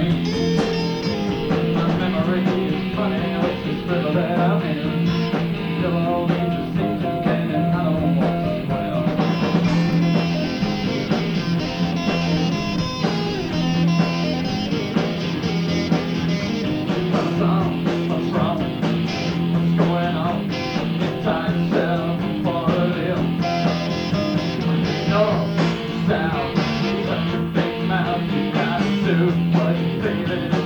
My memory is funny, what's this river that I'm in? Still all these distinctions and I don't walk as well. What's wrong? What's going on? Get time yourself for a deal. North, south, shut your big mouth, you gotta do what you feel it is.